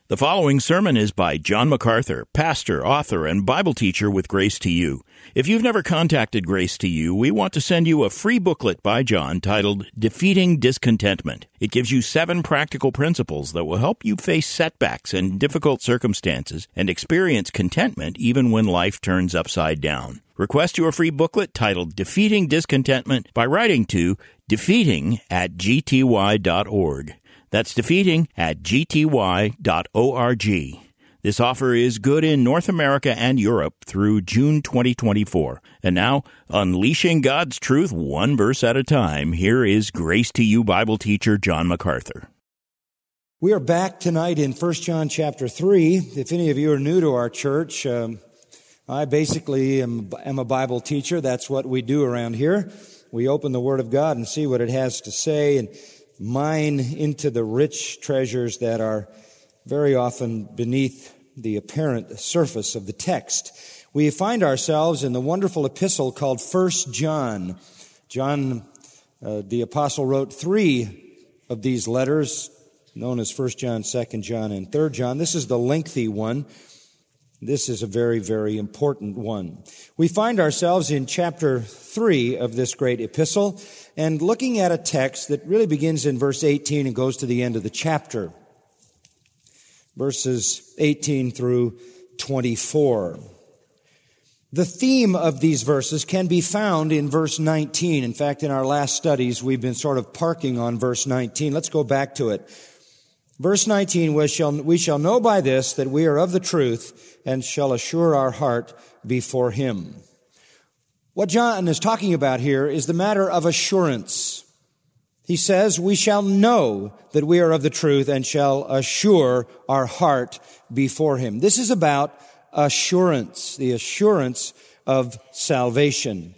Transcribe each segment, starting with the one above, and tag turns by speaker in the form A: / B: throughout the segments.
A: The following sermon is by John MacArthur, pastor, author, and Bible teacher with Grace to You. If you've never contacted Grace to You, we want to send you a free booklet by John titled Defeating Discontentment. It gives you 7 practical principles that will help you face setbacks and difficult circumstances and experience contentment even when life turns upside down. Request your free booklet titled Defeating Discontentment by writing to defeating@gty.org. That's defeating@gty.org. This offer is good in North America and Europe through June 2024. And now, unleashing God's truth one verse at a time, here is Grace to You Bible teacher John MacArthur.
B: We are back tonight in 1 John chapter 3. If any of you are new to our church, I basically am a Bible teacher. That's what we do around here. We open the Word of God and see what it has to say and mine into the rich treasures that are very often beneath the apparent surface of the text. We find ourselves in the wonderful epistle called 1 John. John, the apostle, wrote 3 of these letters, known as 1 John, 2 John, and 3 John. This is the lengthy one. This is a very, very important one. We find ourselves in chapter 3 of this great epistle and looking at a text that really begins in verse 18 and goes to the end of the chapter. Verses 18 through 24. The theme of these verses can be found in verse 19. In fact, in our last studies, we've been sort of parking on verse 19. Let's go back to it. Verse 19, we shall know by this that we are of the truth and shall assure our heart before Him. What John is talking about here is the matter of assurance. He says, we shall know that we are of the truth and shall assure our heart before Him. This is about assurance, the assurance of salvation.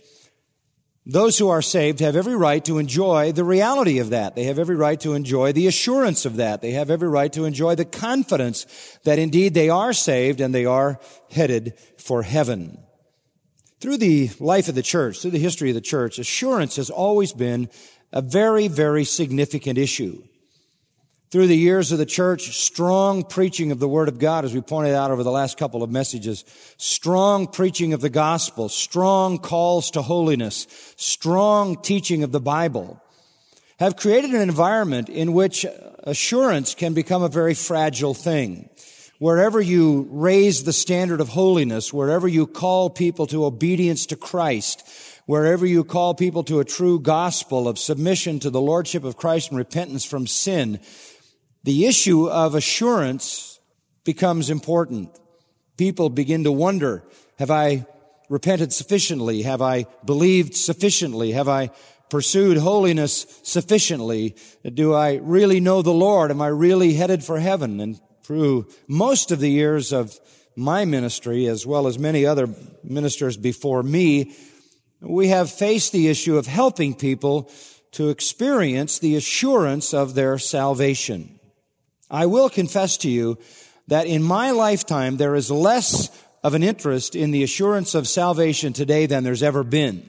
B: Those who are saved have every right to enjoy the reality of that. They have every right to enjoy the assurance of that. They have every right to enjoy the confidence that indeed they are saved and they are headed for heaven. Through the life of the church, through the history of the church, assurance has always been a very, very significant issue. Through the years of the church, strong preaching of the Word of God, as we pointed out over the last couple of messages, strong preaching of the gospel, strong calls to holiness, strong teaching of the Bible, have created an environment in which assurance can become a very fragile thing. Wherever you raise the standard of holiness, wherever you call people to obedience to Christ, wherever you call people to a true gospel of submission to the lordship of Christ and repentance from sin, the issue of assurance becomes important. People begin to wonder, have I repented sufficiently? Have I believed sufficiently? Have I pursued holiness sufficiently? Do I really know the Lord? Am I really headed for heaven? And through most of the years of my ministry, as well as many other ministers before me, we have faced the issue of helping people to experience the assurance of their salvation. I will confess to you that in my lifetime, there is less of an interest in the assurance of salvation today than there's ever been.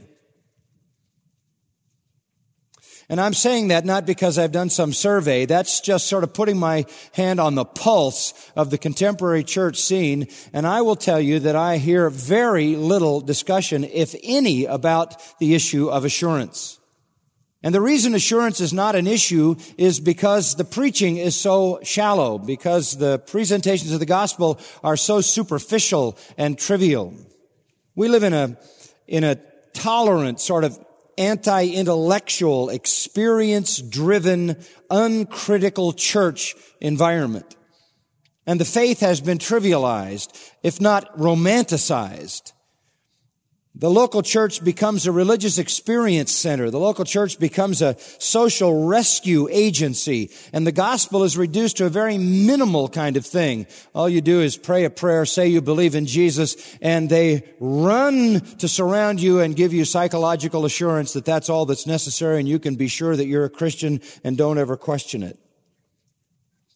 B: And I'm saying that not because I've done some survey. That's just sort of putting my hand on the pulse of the contemporary church scene. And I will tell you that I hear very little discussion, if any, about the issue of assurance. And the reason assurance is not an issue is because the preaching is so shallow, because the presentations of the gospel are so superficial and trivial. We live in a tolerant, sort of anti-intellectual, experience-driven, uncritical church environment. And the faith has been trivialized, if not romanticized. The local church becomes a religious experience center. The local church becomes a social rescue agency. And the gospel is reduced to a very minimal kind of thing. All you do is pray a prayer, say you believe in Jesus, and they run to surround you and give you psychological assurance that that's all that's necessary and you can be sure that you're a Christian and don't ever question it.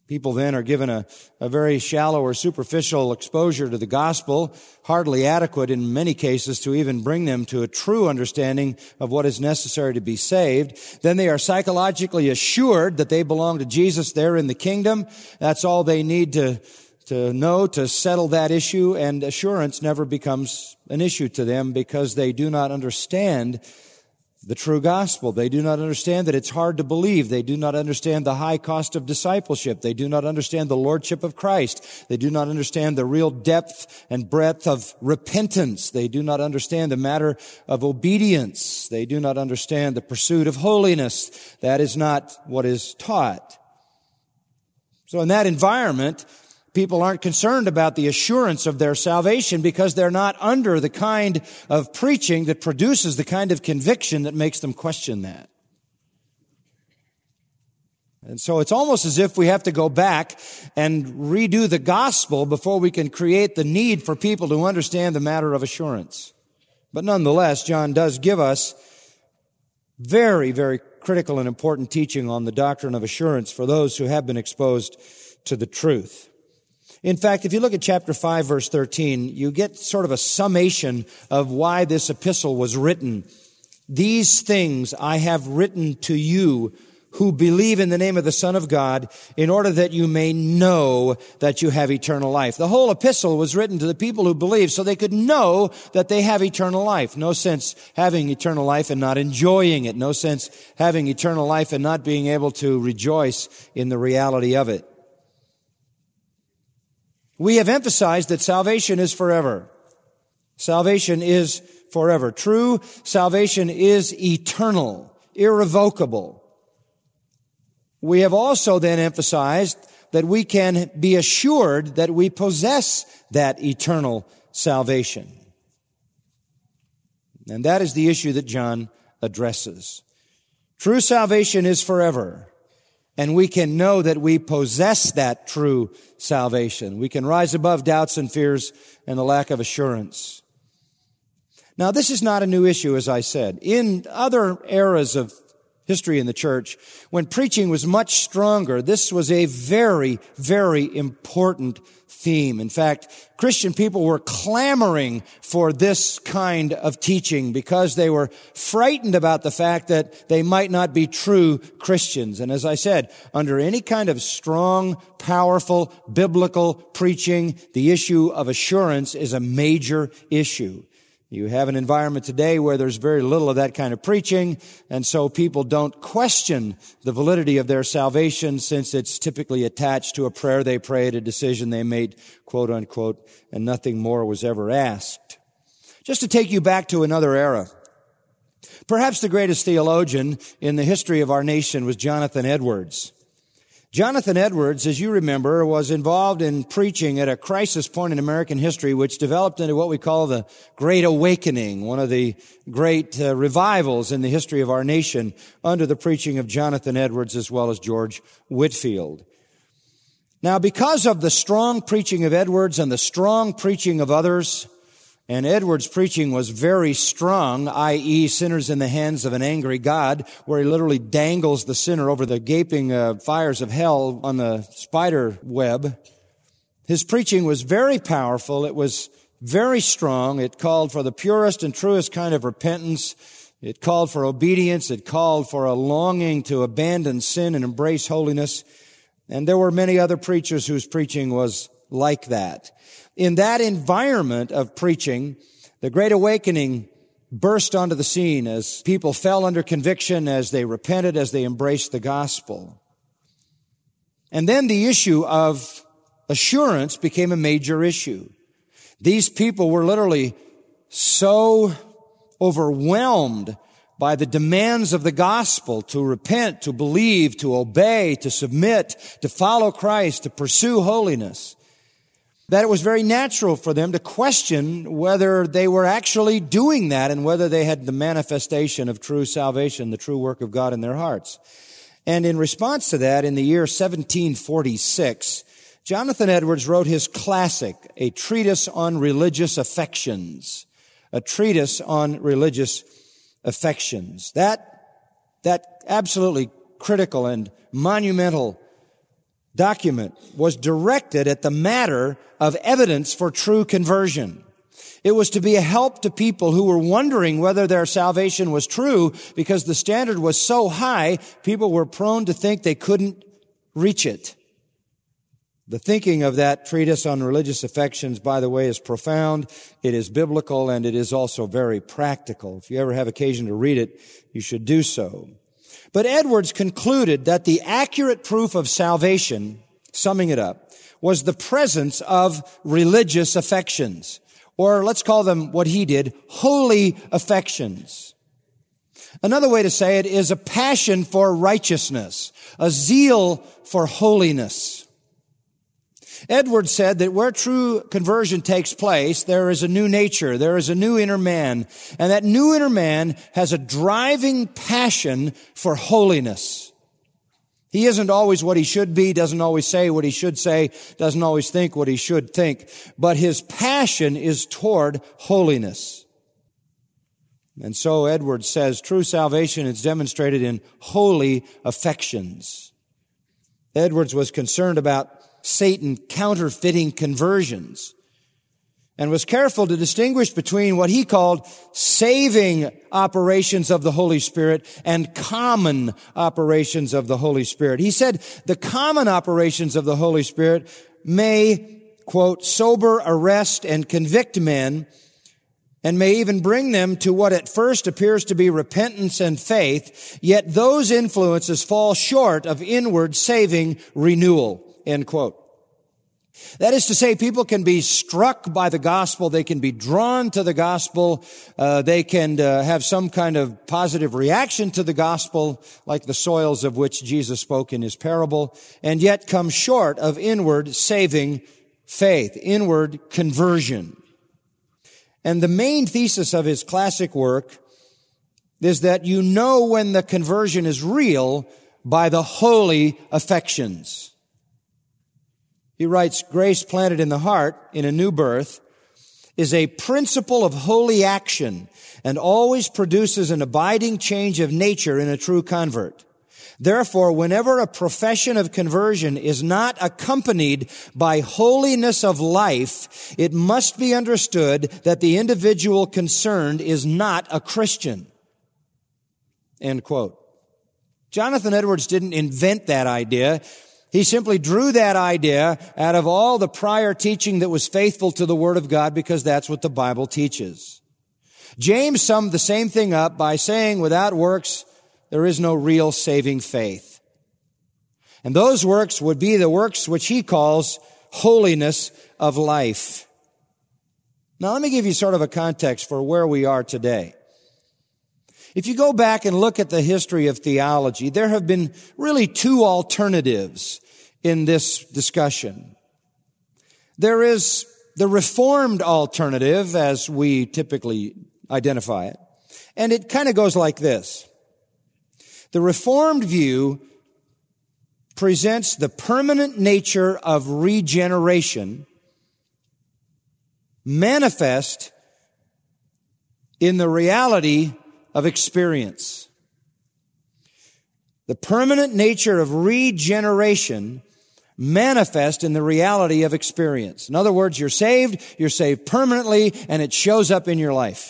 B: People then are given a very shallow or superficial exposure to the gospel, hardly adequate in many cases to even bring them to a true understanding of what is necessary to be saved. Then they are psychologically assured that they belong to Jesus there in the kingdom. That's all they need to know to settle that issue, and assurance never becomes an issue to them because they do not understand the true gospel. They do not understand that it's hard to believe. They do not understand the high cost of discipleship. They do not understand the lordship of Christ. They do not understand the real depth and breadth of repentance. They do not understand the matter of obedience. They do not understand the pursuit of holiness. That is not what is taught. So in that environment, people aren't concerned about the assurance of their salvation because they're not under the kind of preaching that produces the kind of conviction that makes them question that. And so it's almost as if we have to go back and redo the gospel before we can create the need for people to understand the matter of assurance. But nonetheless, John does give us very, very critical and important teaching on the doctrine of assurance for those who have been exposed to the truth. In fact, if you look at chapter 5, verse 13, you get sort of a summation of why this epistle was written. These things I have written to you who believe in the name of the Son of God, in order that you may know that you have eternal life. The whole epistle was written to the people who believe so they could know that they have eternal life. No sense having eternal life and not enjoying it. No sense having eternal life and not being able to rejoice in the reality of it. We have emphasized that salvation is forever. Salvation is forever. True salvation is eternal, irrevocable. We have also then emphasized that we can be assured that we possess that eternal salvation. And that is the issue that John addresses. True salvation is forever. And we can know that we possess that true salvation. We can rise above doubts and fears and the lack of assurance. Now, this is not a new issue, as I said. In other eras of history in the church, when preaching was much stronger, this was a very, very important theme. In fact, Christian people were clamoring for this kind of teaching because they were frightened about the fact that they might not be true Christians. And as I said, under any kind of strong, powerful, biblical preaching, the issue of assurance is a major issue. You have an environment today where there's very little of that kind of preaching, and so people don't question the validity of their salvation since it's typically attached to a prayer they prayed, a decision they made, quote unquote, and nothing more was ever asked. Just to take you back to another era, perhaps the greatest theologian in the history of our nation was Jonathan Edwards. Jonathan Edwards, as you remember, was involved in preaching at a crisis point in American history which developed into what we call the Great Awakening, one of the great revivals in the history of our nation under the preaching of Jonathan Edwards as well as George Whitefield. Now, because of the strong preaching of Edwards and the strong preaching of others, and Edwards' preaching was very strong, i.e., sinners in the hands of an angry God, where he literally dangles the sinner over the gaping fires of hell on the spider web. His preaching was very powerful. It was very strong. It called for the purest and truest kind of repentance. It called for obedience. It called for a longing to abandon sin and embrace holiness. And there were many other preachers whose preaching was like that. In that environment of preaching, the Great Awakening burst onto the scene as people fell under conviction, as they repented, as they embraced the gospel. And then the issue of assurance became a major issue. These people were literally so overwhelmed by the demands of the gospel to repent, to believe, to obey, to submit, to follow Christ, to pursue holiness, that it was very natural for them to question whether they were actually doing that and whether they had the manifestation of true salvation, the true work of God in their hearts. And in response to that, in the year 1746, Jonathan Edwards wrote his classic, A Treatise on Religious Affections. A treatise on religious affections. That absolutely critical and monumental document was directed at the matter of evidence for true conversion. It was to be a help to people who were wondering whether their salvation was true because the standard was so high, people were prone to think they couldn't reach it. The thinking of that treatise on religious affections, by the way, is profound. It is biblical, and it is also very practical. If you ever have occasion to read it, you should do so. But Edwards concluded that the accurate proof of salvation, summing it up, was the presence of religious affections, or let's call them what he did, holy affections. Another way to say it is a passion for righteousness, a zeal for holiness. Edwards said that where true conversion takes place, there is a new nature, there is a new inner man, and that new inner man has a driving passion for holiness. He isn't always what he should be, doesn't always say what he should say, doesn't always think what he should think, but his passion is toward holiness. And so Edwards says true salvation is demonstrated in holy affections. Edwards was concerned about Satan counterfeiting conversions and was careful to distinguish between what he called saving operations of the Holy Spirit and common operations of the Holy Spirit. He said the common operations of the Holy Spirit may, quote, sober, arrest, and convict men, and may even bring them to what at first appears to be repentance and faith, yet those influences fall short of inward saving renewal. End quote. That is to say, people can be struck by the gospel. They can be drawn to the gospel. They can have some kind of positive reaction to the gospel, like the soils of which Jesus spoke in his parable, and yet come short of inward saving faith, inward conversion. And the main thesis of his classic work is that you know when the conversion is real by the holy affections. He writes, grace planted in the heart in a new birth is a principle of holy action and always produces an abiding change of nature in a true convert. Therefore, whenever a profession of conversion is not accompanied by holiness of life, it must be understood that the individual concerned is not a Christian. End quote. Jonathan Edwards didn't invent that idea. He simply drew that idea out of all the prior teaching that was faithful to the Word of God, because that's what the Bible teaches. James summed the same thing up by saying, without works, there is no real saving faith. And those works would be the works which he calls holiness of life. Now let me give you sort of a context for where we are today. If you go back and look at the history of theology, there have been really two alternatives in this discussion. There is the Reformed alternative, as we typically identify it, and it kind of goes like this. The Reformed view presents the permanent nature of regeneration manifest in the reality of experience. The permanent nature of regeneration manifest in the reality of experience. In other words, you're saved permanently, and it shows up in your life.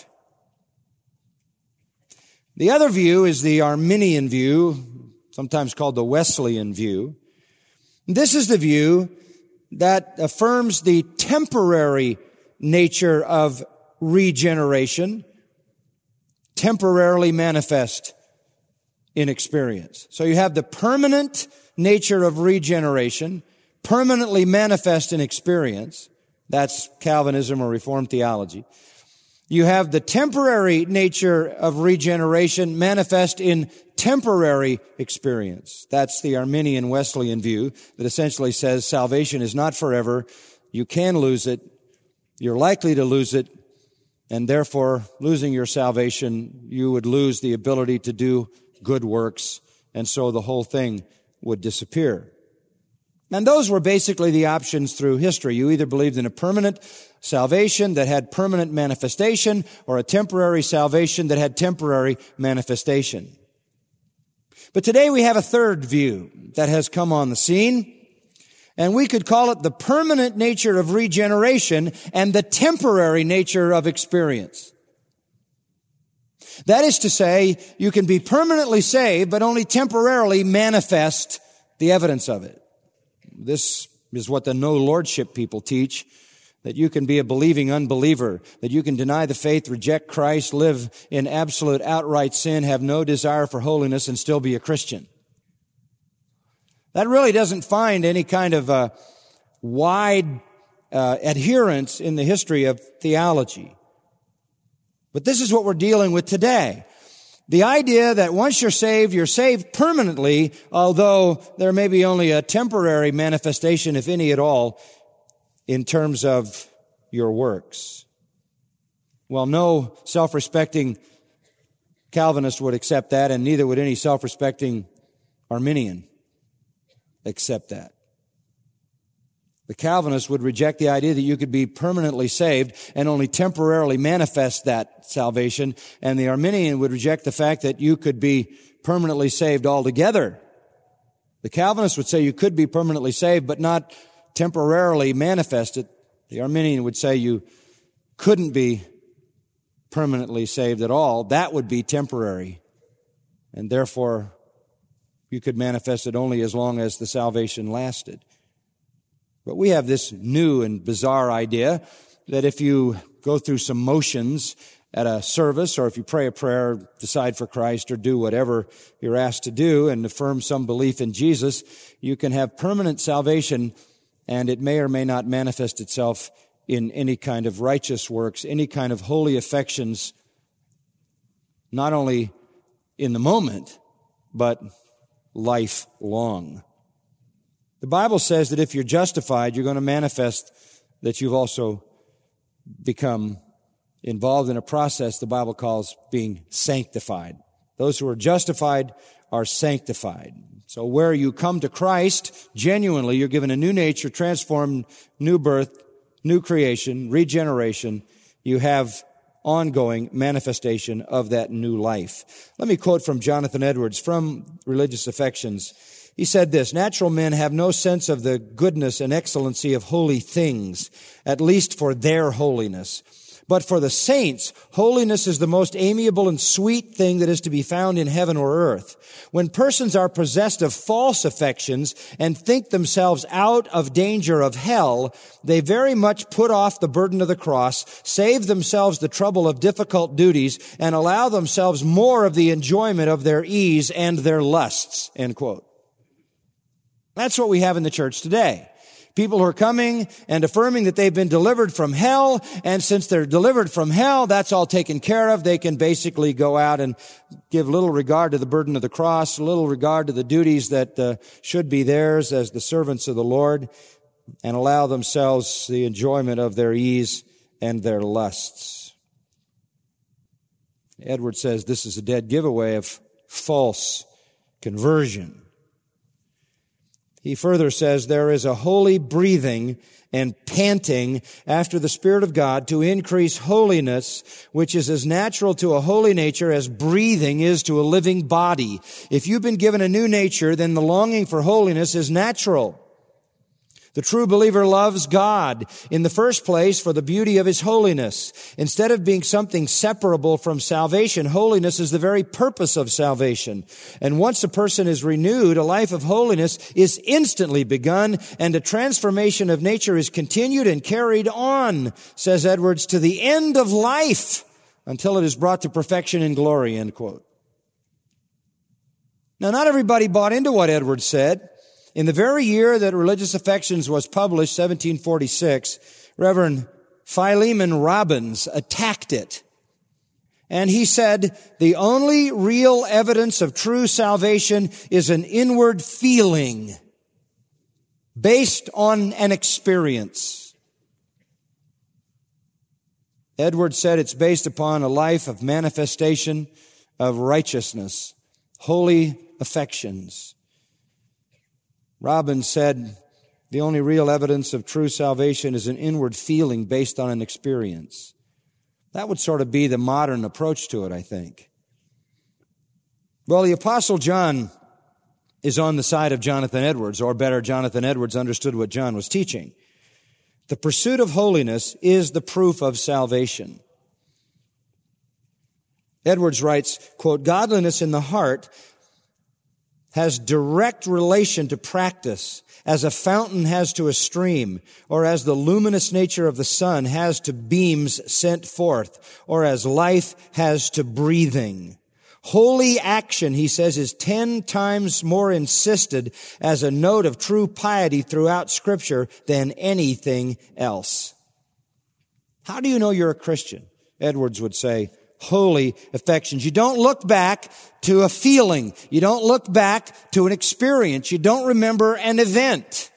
B: The other view is the Arminian view, sometimes called the Wesleyan view. This is the view that affirms the temporary nature of regeneration, temporarily manifest in experience. So you have the permanent nature of regeneration, permanently manifest in experience. That's Calvinism or Reformed theology. You have the temporary nature of regeneration manifest in temporary experience. That's the Arminian Wesleyan view that essentially says salvation is not forever. You can lose it. You're likely to lose it. And therefore, losing your salvation, you would lose the ability to do good works. And so the whole thing would disappear. And those were basically the options through history. You either believed in a permanent salvation that had permanent manifestation, or a temporary salvation that had temporary manifestation. But today we have a third view that has come on the scene. And we could call it the permanent nature of regeneration and the temporary nature of experience. That is to say, you can be permanently saved, but only temporarily manifest the evidence of it. This is what the no lordship people teach, that you can be a believing unbeliever, that you can deny the faith, reject Christ, live in absolute outright sin, have no desire for holiness, and still be a Christian. That really doesn't find any kind of wide adherence in the history of theology. But this is what we're dealing with today. The idea that once you're saved permanently, although there may be only a temporary manifestation, if any at all, in terms of your works. Well, no self-respecting Calvinist would accept that, and neither would any self-respecting Arminian accept that. The Calvinists would reject the idea that you could be permanently saved and only temporarily manifest that salvation, and the Arminian would reject the fact that you could be permanently saved altogether. The Calvinists would say you could be permanently saved, but not temporarily manifest it. The Arminian would say you couldn't be permanently saved at all. That would be temporary, and therefore you could manifest it only as long as the salvation lasted. But we have this new and bizarre idea that if you go through some motions at a service, or if you pray a prayer, decide for Christ, or do whatever you're asked to do and affirm some belief in Jesus, you can have permanent salvation, and it may or may not manifest itself in any kind of righteous works, any kind of holy affections, not only in the moment, but lifelong. The Bible says that if you're justified, you're going to manifest that you've also become involved in a process the Bible calls being sanctified. Those who are justified are sanctified. So where you come to Christ, genuinely, you're given a new nature, transformed, new birth, new creation, regeneration. You have ongoing manifestation of that new life. Let me quote from Jonathan Edwards from Religious Affections. He said this, "Natural men have no sense of the goodness and excellency of holy things, at least for their holiness. But for the saints, holiness is the most amiable and sweet thing that is to be found in heaven or earth. When persons are possessed of false affections and think themselves out of danger of hell, they very much put off the burden of the cross, save themselves the trouble of difficult duties, and allow themselves more of the enjoyment of their ease and their lusts." End quote. That's what we have in the church today. People who are coming and affirming that they've been delivered from hell, and since they're delivered from hell, that's all taken care of. They can basically go out and give little regard to the burden of the cross, little regard to the duties that should be theirs as the servants of the Lord, and allow themselves the enjoyment of their ease and their lusts. Edwards says this is a dead giveaway of false conversion. He further says there is a holy breathing and panting after the Spirit of God to increase holiness, which is as natural to a holy nature as breathing is to a living body. If you've been given a new nature, then the longing for holiness is natural. The true believer loves God, in the first place, for the beauty of His holiness. Instead of being something separable from salvation, holiness is the very purpose of salvation. And once a person is renewed, a life of holiness is instantly begun, and a transformation of nature is continued and carried on, says Edwards, to the end of life, until it is brought to perfection in glory, end quote. Now, not everybody bought into what Edwards said. In the very year that Religious Affections was published, 1746, Reverend Philemon Robbins attacked it. And he said, the only real evidence of true salvation is an inward feeling based on an experience. Edwards said it's based upon a life of manifestation of righteousness, holy affections. Robbins said, the only real evidence of true salvation is an inward feeling based on an experience. That would sort of be the modern approach to it, I think. Well, the Apostle John is on the side of Jonathan Edwards, or better, Jonathan Edwards understood what John was teaching. The pursuit of holiness is the proof of salvation. Edwards writes, quote, "Godliness in the heart has direct relation to practice, as a fountain has to a stream, or as the luminous nature of the sun has to beams sent forth, or as life has to breathing. Holy action," he says, "is 10 times more insisted as a note of true piety throughout Scripture than anything else." How do you know you're a Christian? Edwards would say, holy affections. You don't look back to a feeling. You don't look back to an experience. You don't remember an event.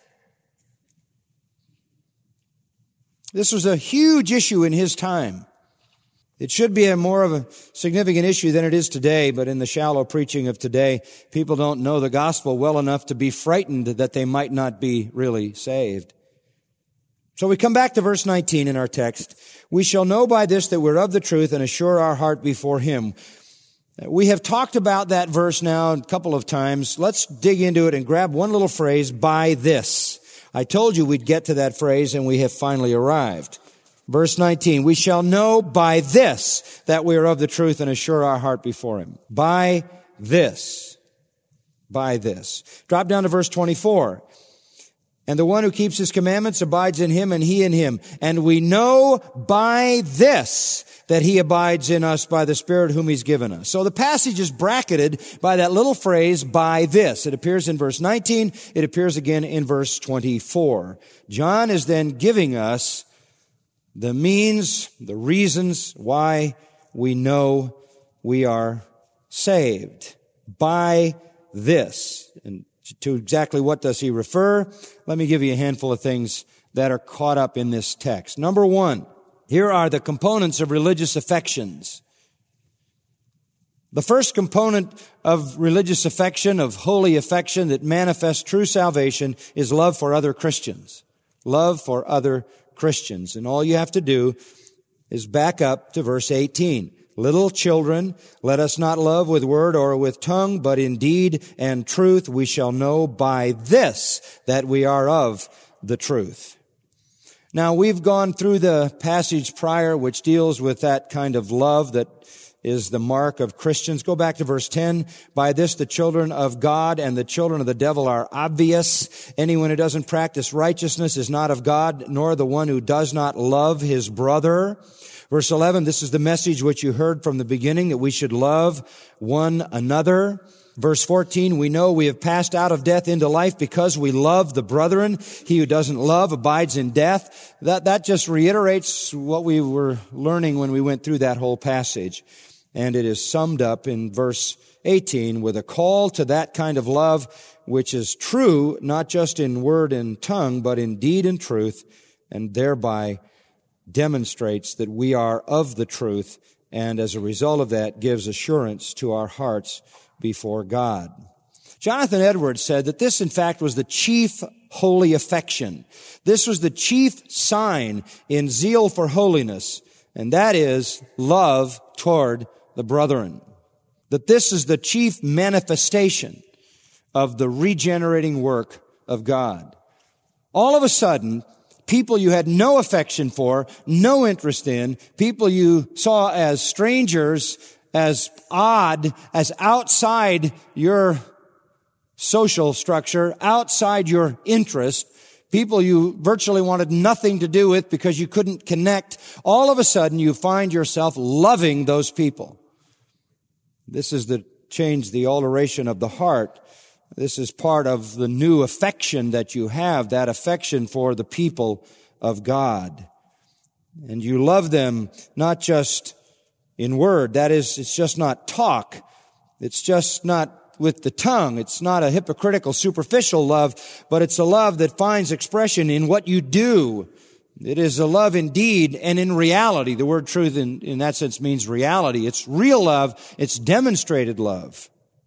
B: This was a huge issue in his time. It should be more of a significant issue than it is today, but in the shallow preaching of today, people don't know the gospel well enough to be frightened that they might not be really saved. So we come back to verse 19 in our text. "We shall know by this that we're of the truth and assure our heart before Him." We have talked about that verse now a couple of times. Let's dig into it and grab one little phrase, "by this." I told you we'd get to that phrase, and we have finally arrived. Verse 19, "We shall know by this that we are of the truth and assure our heart before Him." By this. By this. Drop down to verse 24. "And the one who keeps His commandments abides in Him and He in him. And we know by this that He abides in us by the Spirit whom He's given us." So the passage is bracketed by that little phrase, "by this." It appears in verse 19. It appears again in verse 24. John is then giving us the means, the reasons why we know we are saved. By this. And to exactly what does he refer? Let me give you a handful of things that are caught up in this text. Number one, here are the components of religious affections. The first component of religious affection, of holy affection that manifests true salvation, is love for other Christians. Love for other Christians. And all you have to do is back up to verse 18. "Little children, let us not love with word or with tongue, but in deed and truth we shall know by this that we are of the truth." Now, we've gone through the passage prior which deals with that kind of love that is the mark of Christians. Go back to verse 10. "By this the children of God and the children of the devil are obvious. Anyone who doesn't practice righteousness is not of God, nor the one who does not love his brother." Verse 11, "This is the message which you heard from the beginning, that we should love one another." Verse 14, "We know we have passed out of death into life because we love the brethren. He who doesn't love abides in death." That just reiterates what we were learning when we went through that whole passage. And it is summed up in verse 18 with a call to that kind of love which is true, not just in word and tongue, but in deed and truth, and thereby demonstrates that we are of the truth, and as a result of that gives assurance to our hearts before God. Jonathan Edwards said that this, in fact, was the chief holy affection. This was the chief sign in zeal for holiness, and that is love toward the brethren. That this is the chief manifestation of the regenerating work of God. All of a sudden, people you had no affection for, no interest in, people you saw as strangers, as odd, as outside your social structure, outside your interest, people you virtually wanted nothing to do with because you couldn't connect, all of a sudden you find yourself loving those people. This is the change, the alteration of the heart. This is part of the new affection that you have, that affection for the people of God. And you love them not just in word. That is, it's just not talk. It's just not with the tongue. It's not a hypocritical, superficial love, but it's a love that finds expression in what you do. It is a love in deed and in reality. The word truth in that sense means reality. It's real love. It's demonstrated love.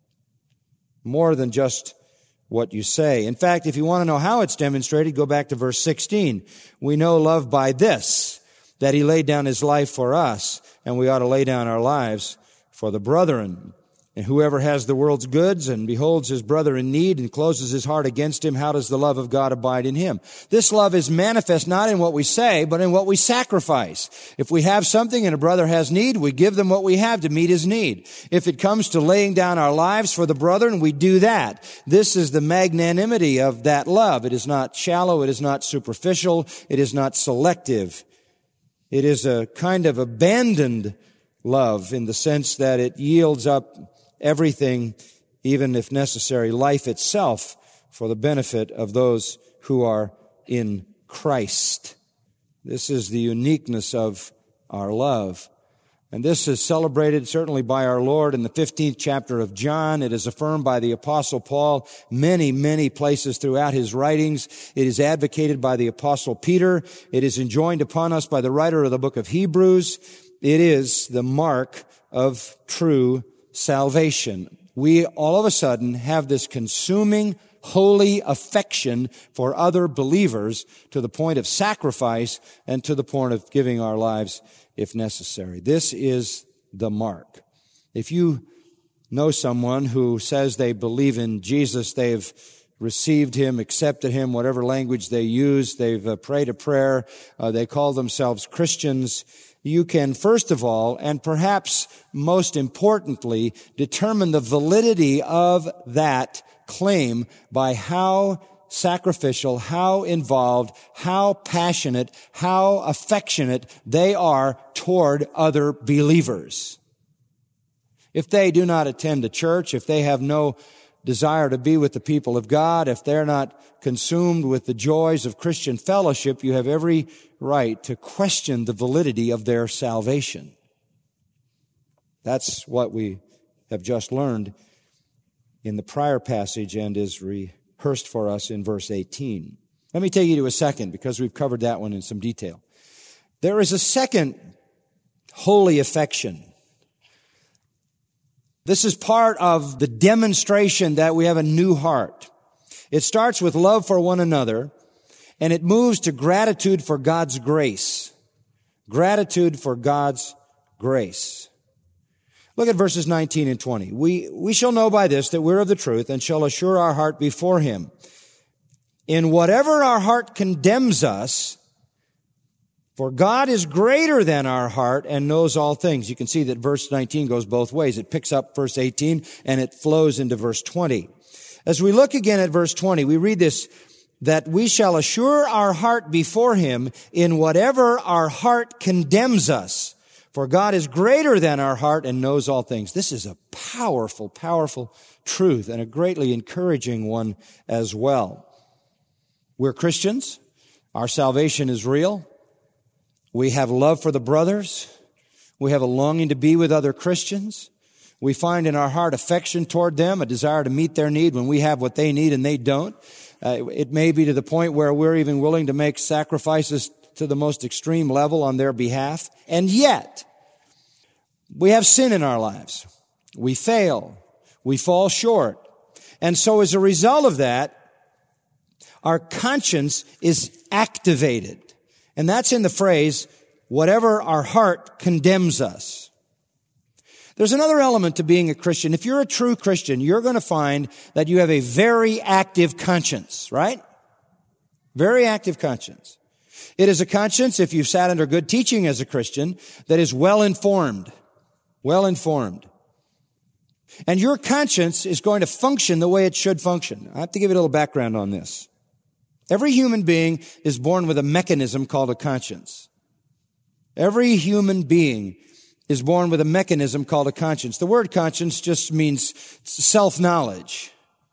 B: More than just what you say. In fact, if you want to know how it's demonstrated, go back to verse 16. "We know love by this, that He laid down His life for us, and we ought to lay down our lives for the brethren." And whoever has the world's goods and beholds his brother in need and closes his heart against him, how does the love of God abide in him? This love is manifest not in what we say, but in what we sacrifice. If we have something and a brother has need, we give them what we have to meet his need. If it comes to laying down our lives for the brethren, we do that. This is the magnanimity of that love. It is not shallow. It is not superficial. It is not selective. It is a kind of abandoned love in the sense that it yields up everything, even if necessary, life itself, for the benefit of those who are in Christ. This is the uniqueness of our love. And this is celebrated certainly by our Lord in the 15th chapter of John. It is affirmed by the Apostle Paul many, many places throughout his writings. It is advocated by the Apostle Peter. It is enjoined upon us by the writer of the book of Hebrews. It is the mark of true salvation. We all of a sudden have this consuming, holy affection for other believers to the point of sacrifice and to the point of giving our lives if necessary. This is the mark. If you know someone who says they believe in Jesus, they've received him, accepted him, whatever language they use, they've prayed a prayer, they call themselves Christians, you can first of all, and perhaps most importantly, determine the validity of that claim by how sacrificial, how involved, how passionate, how affectionate they are toward other believers. If they do not attend a church, if they have no desire to be with the people of God, if they're not consumed with the joys of Christian fellowship, you have every right to question the validity of their salvation. That's what we have just learned in the prior passage and is rehearsed for us in verse 18. Let me take you to a second, because we've covered that one in some detail. There is a second holy affection. This is part of the demonstration that we have a new heart. It starts with love for one another, and it moves to gratitude for God's grace. Gratitude for God's grace. Look at verses 19 and 20. We shall know by this that we're of the truth and shall assure our heart before him. In whatever our heart condemns us, for God is greater than our heart and knows all things. You can see that verse 19 goes both ways. It picks up verse 18 and it flows into verse 20. As we look again at verse 20, we read this, that we shall assure our heart before him in whatever our heart condemns us. For God is greater than our heart and knows all things. This is a powerful, powerful truth and a greatly encouraging one as well. We're Christians. Our salvation is real. We have love for the brothers. We have a longing to be with other Christians. We find in our heart affection toward them, a desire to meet their need when we have what they need and they don't. It may be to the point where we're even willing to make sacrifices to the most extreme level on their behalf. And yet, we have sin in our lives. We fail. We fall short. And so as a result of that, our conscience is activated. And that's in the phrase, whatever our heart condemns us. There's another element to being a Christian. If you're a true Christian, you're going to find that you have a very active conscience, right? Very active conscience. It is a conscience, if you've sat under good teaching as a Christian, that is well informed. Well informed. And your conscience is going to function the way it should function. I have to give you a little background on this. Every human being is born with a mechanism called a conscience. Every human being is born with a mechanism called a conscience. The word conscience just means self-knowledge.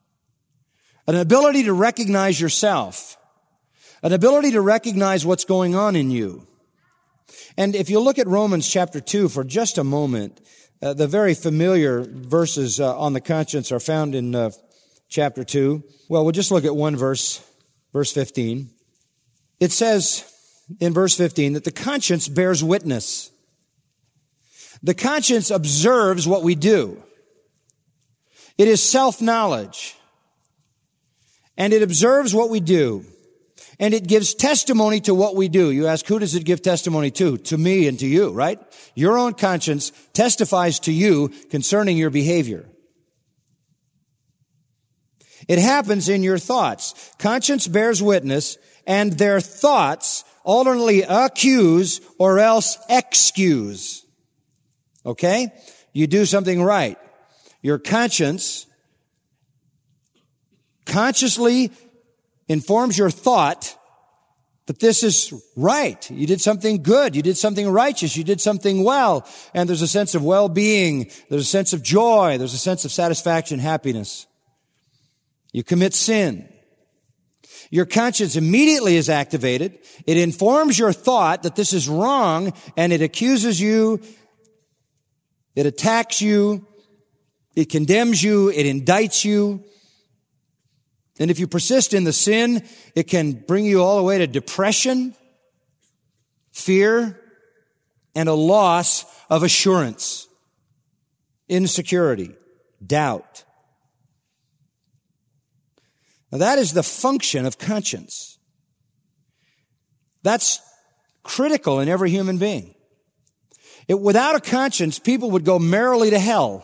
B: An ability to recognize yourself. An ability to recognize what's going on in you. And if you look at Romans chapter 2 for just a moment, the very familiar verses on the conscience are found in chapter 2. Well, we'll just look at one verse, verse 15. It says in verse 15 that the conscience bears witness. The conscience observes what we do. It is self-knowledge. And it observes what we do. And it gives testimony to what we do. You ask, who does it give testimony to? To me and to you, right? Your own conscience testifies to you concerning your behavior. It happens in your thoughts. Conscience bears witness, and their thoughts alternately accuse or else excuse. Okay? You do something right. Your conscience consciously informs your thought that this is right. You did something good. You did something righteous. You did something well. And there's a sense of well-being. There's a sense of joy. There's a sense of satisfaction, happiness. You commit sin. Your conscience immediately is activated. It informs your thought that this is wrong, and it accuses you. It attacks you. It condemns you. It indicts you. And if you persist in the sin, it can bring you all the way to depression, fear, and a loss of assurance, insecurity, doubt. Now that is the function of conscience. That's critical in every human being. Without a conscience, people would go merrily to hell.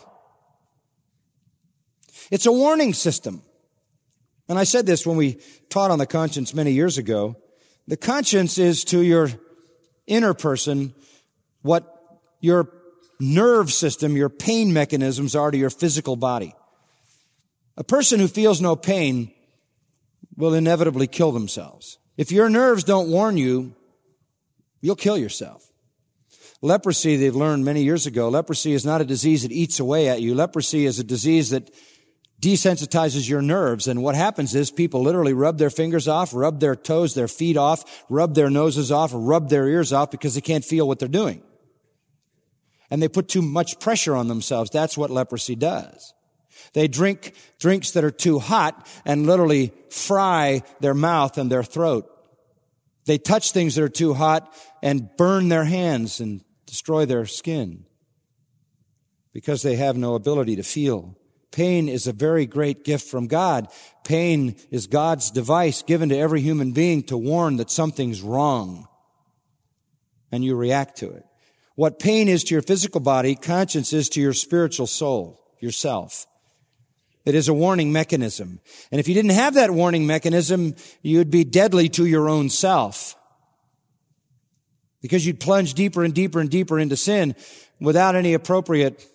B: It's a warning system. And I said this when we taught on the conscience many years ago. The conscience is to your inner person what your nerve system, your pain mechanisms are to your physical body. A person who feels no pain will inevitably kill themselves. If your nerves don't warn you, you'll kill yourself. Leprosy, they've learned many years ago, leprosy is not a disease that eats away at you. Leprosy is a disease that desensitizes your nerves. And what happens is people literally rub their fingers off, rub their toes, their feet off, rub their noses off, rub their ears off because they can't feel what they're doing. And they put too much pressure on themselves. That's what leprosy does. They drink drinks that are too hot and literally fry their mouth and their throat. They touch things that are too hot and burn their hands and destroy their skin because they have no ability to feel. Pain is a very great gift from God. Pain is God's device given to every human being to warn that something's wrong, and you react to it. What pain is to your physical body, conscience is to your spiritual soul, yourself. It is a warning mechanism. And if you didn't have that warning mechanism, you'd be deadly to your own self, because you'd plunge deeper and deeper and deeper into sin without any appropriate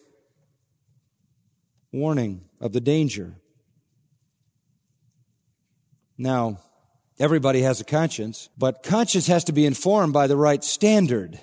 B: warning of the danger. Now, everybody has a conscience, but conscience has to be informed by the right standard.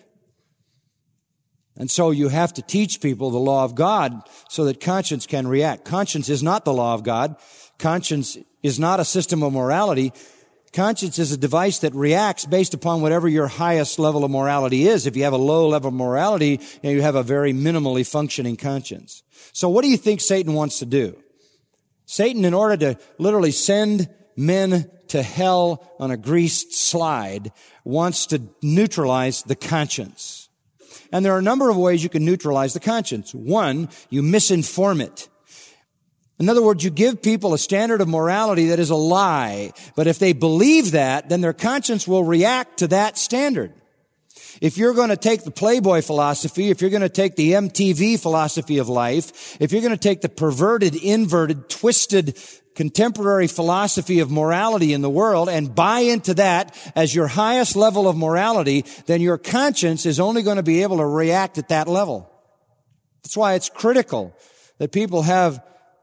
B: And so you have to teach people the law of God so that conscience can react. Conscience is not the law of God. Conscience is not a system of morality. Conscience is a device that reacts based upon whatever your highest level of morality is. If you have a low level of morality, you have a very minimally functioning conscience. So what do you think Satan wants to do? Satan, in order to literally send men to hell on a greased slide, wants to neutralize the conscience. And there are a number of ways you can neutralize the conscience. One, you misinform it. In other words, you give people a standard of morality that is a lie. But if they believe that, then their conscience will react to that standard. If you're going to take the Playboy philosophy, if you're going to take the MTV philosophy of life, if you're going to take the perverted, inverted, twisted, contemporary philosophy of morality in the world and buy into that as your highest level of morality, then your conscience is only going to be able to react at that level. That's why it's critical that people have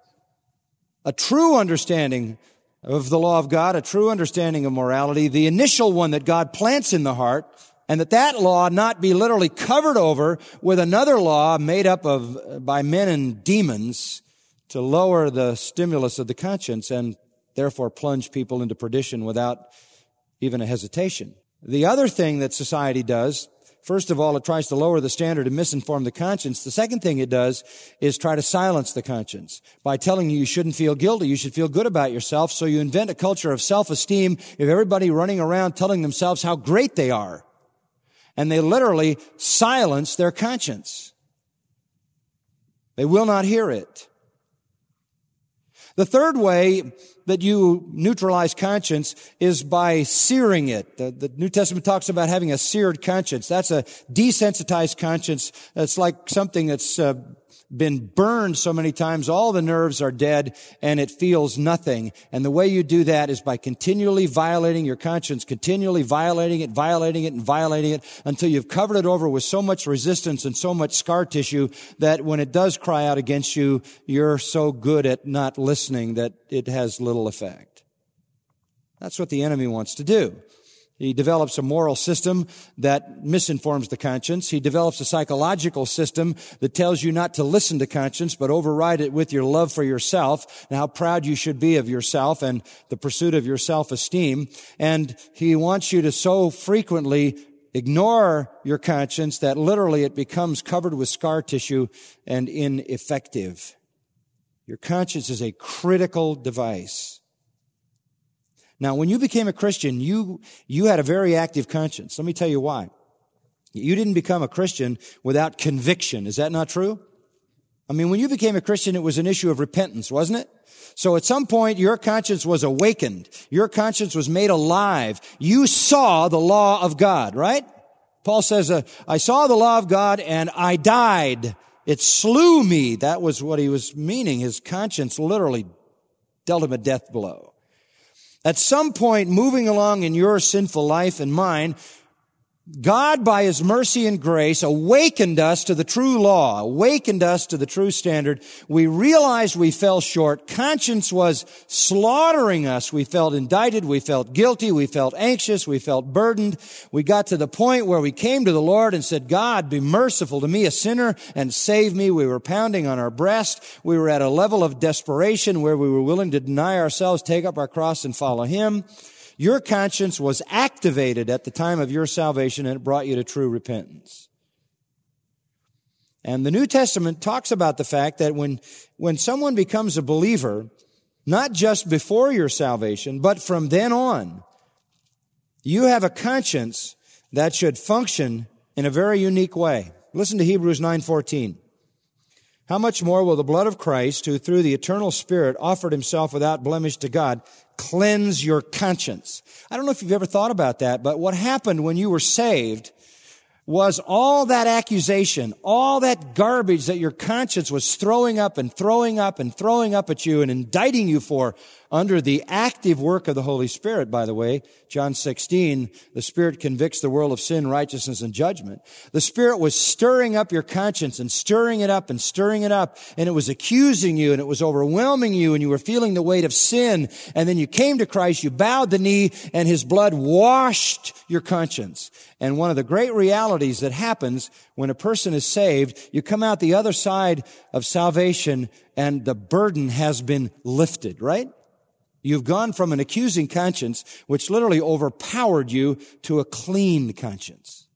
B: a true understanding of the law of God, a true understanding of morality, the initial one that God plants in the heart, and that law not be literally covered over with another law made up by men and demons to lower the stimulus of the conscience and therefore plunge people into perdition without even a hesitation. The other thing that society does, first of all, it tries to lower the standard and misinform the conscience. The second thing it does is try to silence the conscience by telling you shouldn't feel guilty. You should feel good about yourself. So you invent a culture of self-esteem of everybody running around telling themselves how great they are. And they literally silence their conscience. They will not hear it. The third way that you neutralize conscience is by searing it. The New Testament talks about having a seared conscience. That's a desensitized conscience. That's like something that's been burned so many times, all the nerves are dead and it feels nothing. And the way you do that is by continually violating your conscience, continually violating it until you've covered it over with so much resistance and so much scar tissue that when it does cry out against you, you're so good at not listening that it has little effect. That's what the enemy wants to do. He develops a moral system that misinforms the conscience. He develops a psychological system that tells you not to listen to conscience, but override it with your love for yourself and how proud you should be of yourself and the pursuit of your self-esteem. And he wants you to so frequently ignore your conscience that literally it becomes covered with scar tissue and ineffective. Your conscience is a critical device. Now, when you became a Christian, you had a very active conscience. Let me tell you why. You didn't become a Christian without conviction. Is that not true? I mean, when you became a Christian, it was an issue of repentance, wasn't it? So at some point, your conscience was awakened. Your conscience was made alive. You saw the law of God, right? Paul says, I saw the law of God and I died. It slew me. That was what he was meaning. His conscience literally dealt him a death blow. At some point, moving along in your sinful life and mine, God, by His mercy and grace, awakened us to the true law, awakened us to the true standard. We realized we fell short. Conscience was slaughtering us. We felt indicted. We felt guilty. We felt anxious. We felt burdened. We got to the point where we came to the Lord and said, God, be merciful to me, a sinner, and save me. We were pounding on our breast. We were at a level of desperation where we were willing to deny ourselves, take up our cross, and follow Him. Your conscience was activated at the time of your salvation, and it brought you to true repentance. And the New Testament talks about the fact that when someone becomes a believer, not just before your salvation, but from then on, you have a conscience that should function in a very unique way. Listen to Hebrews 9:14. How much more will the blood of Christ, who through the eternal Spirit offered Himself without blemish to God, cleanse your conscience? I don't know if you've ever thought about that, but what happened when you were saved was all that accusation, all that garbage that your conscience was throwing up and throwing up and throwing up at you and indicting you for under the active work of the Holy Spirit, by the way. John 16, the Spirit convicts the world of sin, righteousness, and judgment. The Spirit was stirring up your conscience and stirring it up and stirring it up, and it was accusing you and it was overwhelming you and you were feeling the weight of sin. And then you came to Christ, you bowed the knee, and His blood washed your conscience. And one of the great realities that happens when a person is saved, you come out the other side of salvation and the burden has been lifted, right? You've gone from an accusing conscience, which literally overpowered you, to a clean conscience.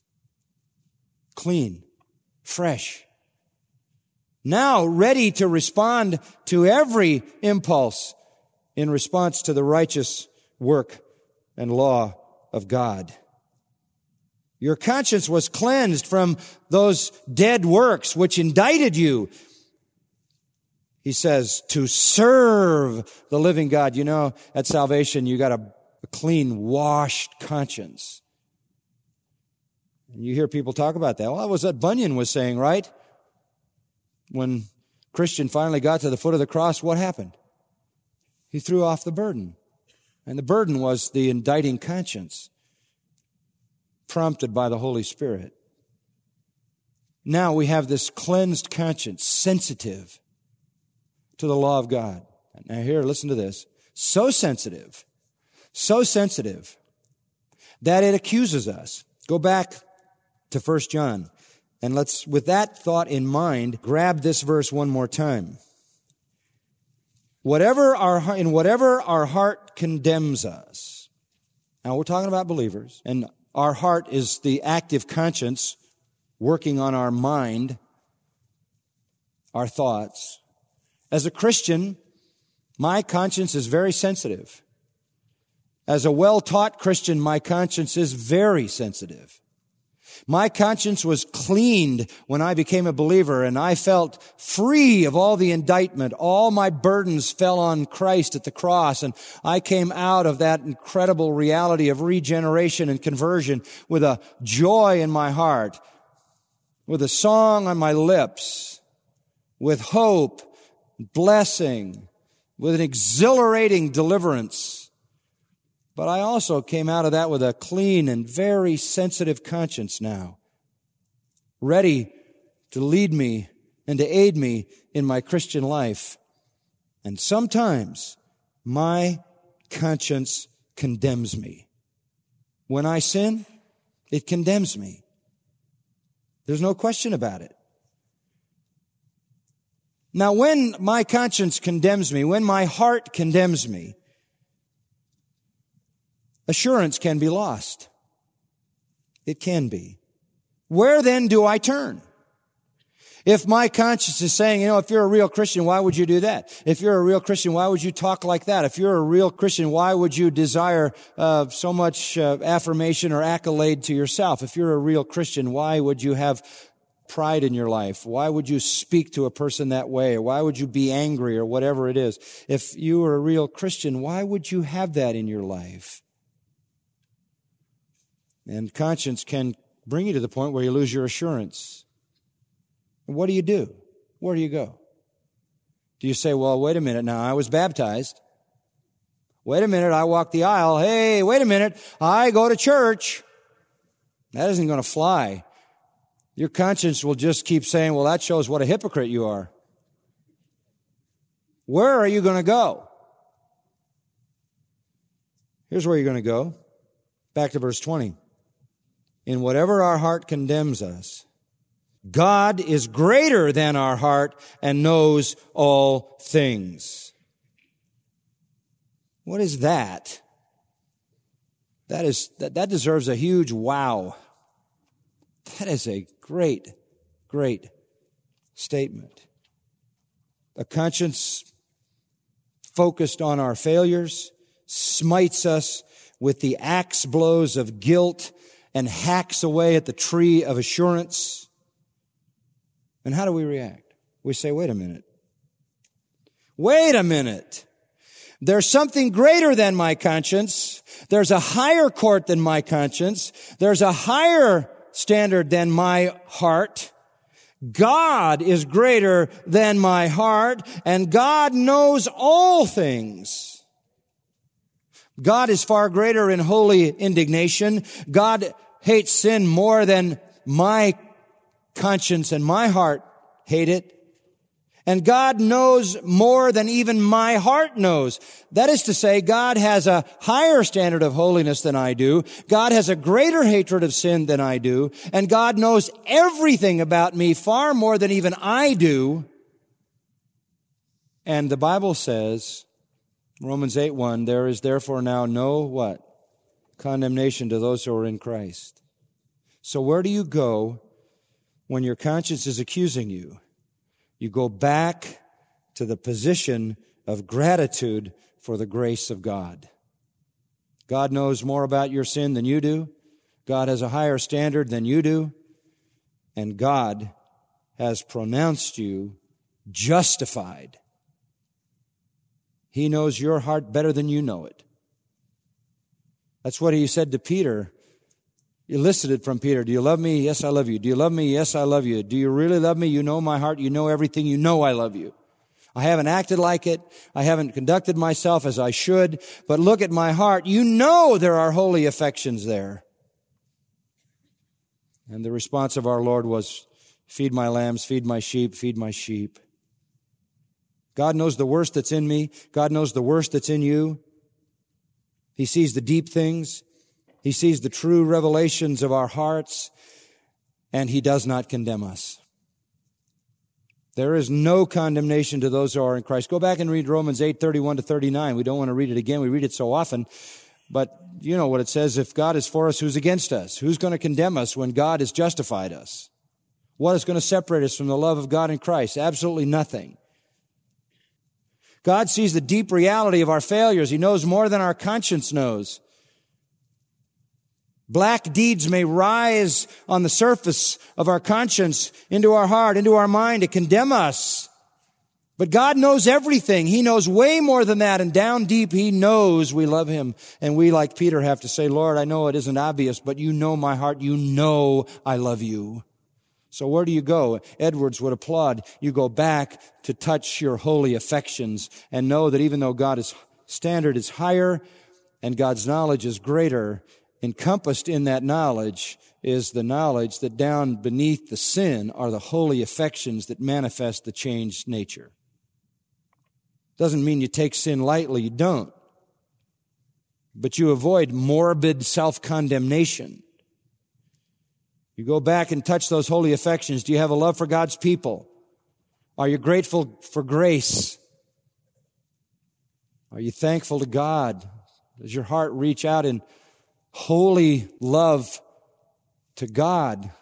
B: Clean, fresh. Now ready to respond to every impulse in response to the righteous work and law of God. Your conscience was cleansed from those dead works which indicted you. He says, to serve the living God. You know, at salvation, you got a clean, washed conscience. And you hear people talk about that. Well, that was what Bunyan was saying, right? When Christian finally got to the foot of the cross, what happened? He threw off the burden. And the burden was the indicting conscience, prompted by the Holy Spirit. Now we have this cleansed conscience, sensitive to the law of God. Now here, listen to this. So sensitive that it accuses us. Go back to 1 John, and let's, with that thought in mind, grab this verse one more time. Whatever our heart condemns us. Now we're talking about believers, and our heart is the active conscience working on our mind, our thoughts. As a Christian, my conscience is very sensitive. As a well-taught Christian, my conscience is very sensitive. My conscience was cleaned when I became a believer, and I felt free of all the indictment. All my burdens fell on Christ at the cross, and I came out of that incredible reality of regeneration and conversion with a joy in my heart, with a song on my lips, with hope, blessing, with an exhilarating deliverance. But I also came out of that with a clean and very sensitive conscience now, ready to lead me and to aid me in my Christian life. And sometimes my conscience condemns me. When I sin, it condemns me. There's no question about it. Now, when my conscience condemns me, when my heart condemns me, assurance can be lost. It can be. Where then do I turn? If my conscience is saying, if you're a real Christian, why would you do that? If you're a real Christian, why would you talk like that? If you're a real Christian, why would you desire so much affirmation or accolade to yourself? If you're a real Christian, why would you have pride in your life? Why would you speak to a person that way? Or why would you be angry or whatever it is? If you were a real Christian, why would you have that in your life? And conscience can bring you to the point where you lose your assurance. What do you do? Where do you go? Do you say, well, wait a minute now, I was baptized. Wait a minute, I walked the aisle. Hey, wait a minute, I go to church. That isn't going to fly. Your conscience will just keep saying, well, that shows what a hypocrite you are. Where are you going to go? Here's where you're going to go. Back to verse 20. In whatever our heart condemns us, God is greater than our heart and knows all things. What is that? That deserves a huge wow. That is a great, great statement. A conscience focused on our failures smites us with the axe blows of guilt and hacks away at the tree of assurance. And how do we react? We say, wait a minute. Wait a minute. There's something greater than my conscience. There's a higher court than my conscience. There's a higher standard than my heart. God is greater than my heart, and God knows all things. God is far greater in holy indignation. God hates sin more than my conscience and my heart hate it. And God knows more than even my heart knows. That is to say, God has a higher standard of holiness than I do. God has a greater hatred of sin than I do. And God knows everything about me far more than even I do. And the Bible says, Romans 8:1, there is therefore now no what? Condemnation to those who are in Christ. So where do you go when your conscience is accusing you? You go back to the position of gratitude for the grace of God. God knows more about your sin than you do. God has a higher standard than you do. And God has pronounced you justified. He knows your heart better than you know it. That's what he said to Peter. He elicited from Peter, do you love me? Yes, I love you. Do you love me? Yes, I love you. Do you really love me? You know my heart. You know everything. You know I love you. I haven't acted like it. I haven't conducted myself as I should. But look at my heart. You know there are holy affections there. And the response of our Lord was, feed my lambs, feed my sheep, feed my sheep. God knows the worst that's in me. God knows the worst that's in you. He sees the deep things. He sees the true revelations of our hearts, and He does not condemn us. There is no condemnation to those who are in Christ. Go back and read Romans 8:31-39. We don't want to read it again. We read it so often. But you know what it says. If God is for us, who's against us? Who's going to condemn us when God has justified us? What is going to separate us from the love of God in Christ? Absolutely nothing. God sees the deep reality of our failures. He knows more than our conscience knows. Black deeds may rise on the surface of our conscience, into our heart, into our mind to condemn us. But God knows everything. He knows way more than that. And down deep, He knows we love Him. And we, like Peter, have to say, Lord, I know it isn't obvious, but you know my heart. You know I love you. So where do you go? Edwards would applaud. You go back to touch your holy affections and know that even though God's standard is higher and God's knowledge is greater, encompassed in that knowledge is the knowledge that down beneath the sin are the holy affections that manifest the changed nature. Doesn't mean you take sin lightly, you don't. But you avoid morbid self-condemnation. You go back and touch those holy affections. Do you have a love for God's people? Are you grateful for grace? Are you thankful to God? Does your heart reach out in holy love to God?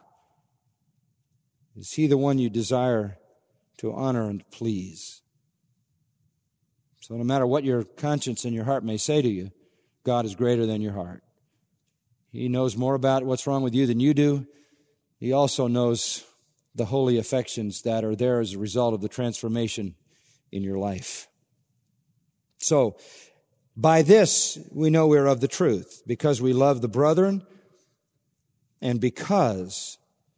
B: Is He the one you desire to honor and please? So no matter what your conscience and your heart may say to you, God is greater than your heart. He knows more about what's wrong with you than you do. He also knows the holy affections that are there as a result of the transformation in your life. So, by this we know we're of the truth, because we love the brethren and because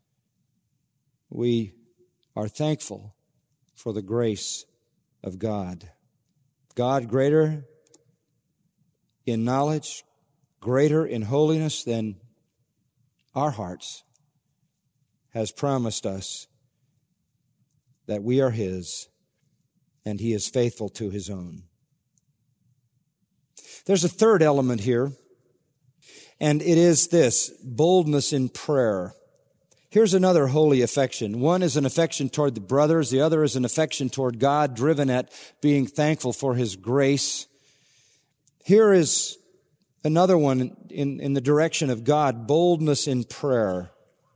B: we are thankful for the grace of God. God greater in knowledge, greater in holiness than our hearts, has promised us that we are His and He is faithful to His own. There's a third element here, and it is this: boldness in prayer. Here's another holy affection. One is an affection toward the brothers. The other is an affection toward God, driven at being thankful for His grace. Here is another one in the direction of God: boldness in prayer.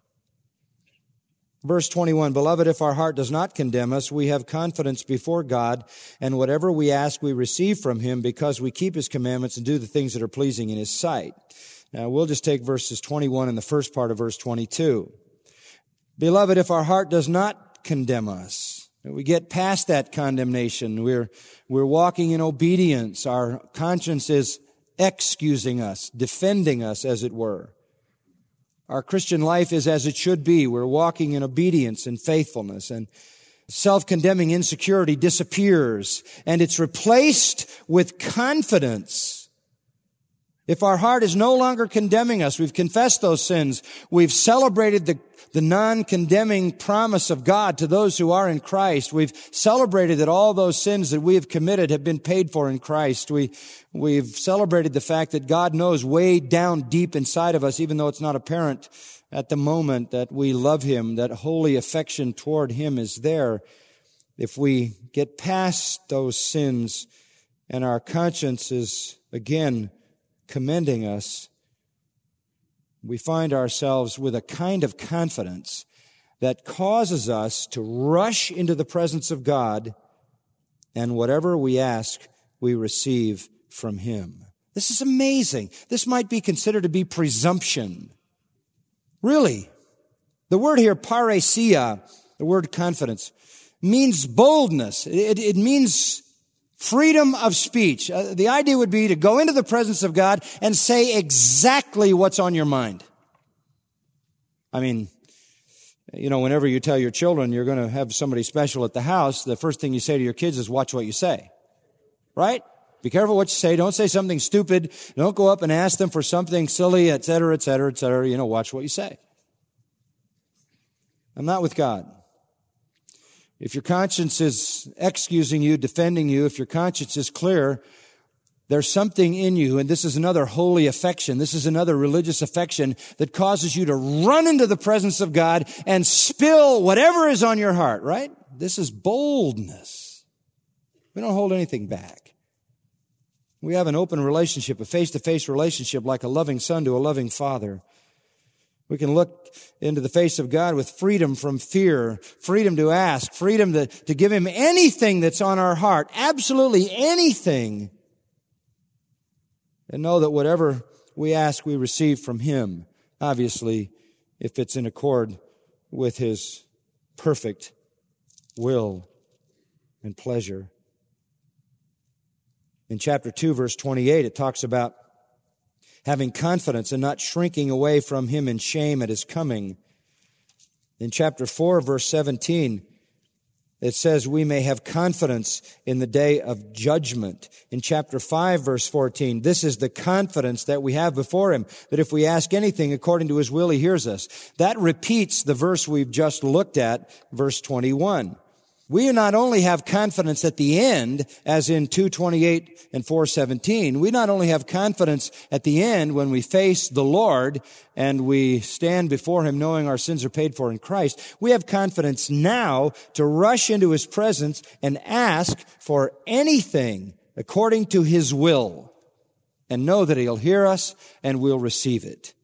B: Verse 21, Beloved, if our heart does not condemn us, we have confidence before God, and whatever we ask we receive from Him, because we keep His commandments and do the things that are pleasing in His sight. Now, we'll just take verses 21 and the first part of verse 22. Beloved, if our heart does not condemn us, we get past that condemnation. We're walking in obedience. Our conscience is excusing us, defending us, as it were. Our Christian life is as it should be. We're walking in obedience and faithfulness, and self-condemning insecurity disappears, and it's replaced with confidence. If our heart is no longer condemning us, we've confessed those sins, we've celebrated the non-condemning promise of God to those who are in Christ. We've celebrated that all those sins that we have committed have been paid for in Christ. We've celebrated the fact that God knows way down deep inside of us, even though it's not apparent at the moment, that we love Him, that holy affection toward Him is there. If we get past those sins and our conscience is again commending us, we find ourselves with a kind of confidence that causes us to rush into the presence of God, and whatever we ask, we receive from Him. This is amazing. This might be considered to be presumption. Really. The word here, parousia, the word confidence, means boldness. It means freedom of speech. The idea would be to go into the presence of God and say exactly what's on your mind. I mean, whenever you tell your children you're going to have somebody special at the house, the first thing you say to your kids is, watch what you say. Right? Be careful what you say. Don't say something stupid. Don't go up and ask them for something silly, et cetera, et cetera, et cetera. Watch what you say. I'm not with God. If your conscience is excusing you, defending you, if your conscience is clear, there's something in you, and this is another holy affection, this is another religious affection that causes you to run into the presence of God and spill whatever is on your heart, right? This is boldness. We don't hold anything back. We have an open relationship, a face-to-face relationship, like a loving son to a loving father. We can look into the face of God with freedom from fear, freedom to ask, freedom to give Him anything that's on our heart, absolutely anything. And know that whatever we ask, we receive from Him, obviously, if it's in accord with His perfect will and pleasure. In chapter 2, verse 28, it talks about having confidence and not shrinking away from Him in shame at His coming. In chapter 4, verse 17, it says we may have confidence in the day of judgment. In chapter 5, verse 14, this is the confidence that we have before Him, that if we ask anything according to His will, He hears us. That repeats the verse we've just looked at, verse 21. We not only have confidence at the end, as in 2:28 and 4:17, we not only have confidence at the end when we face the Lord and we stand before Him knowing our sins are paid for in Christ, we have confidence now to rush into His presence and ask for anything according to His will and know that He'll hear us and we'll receive it.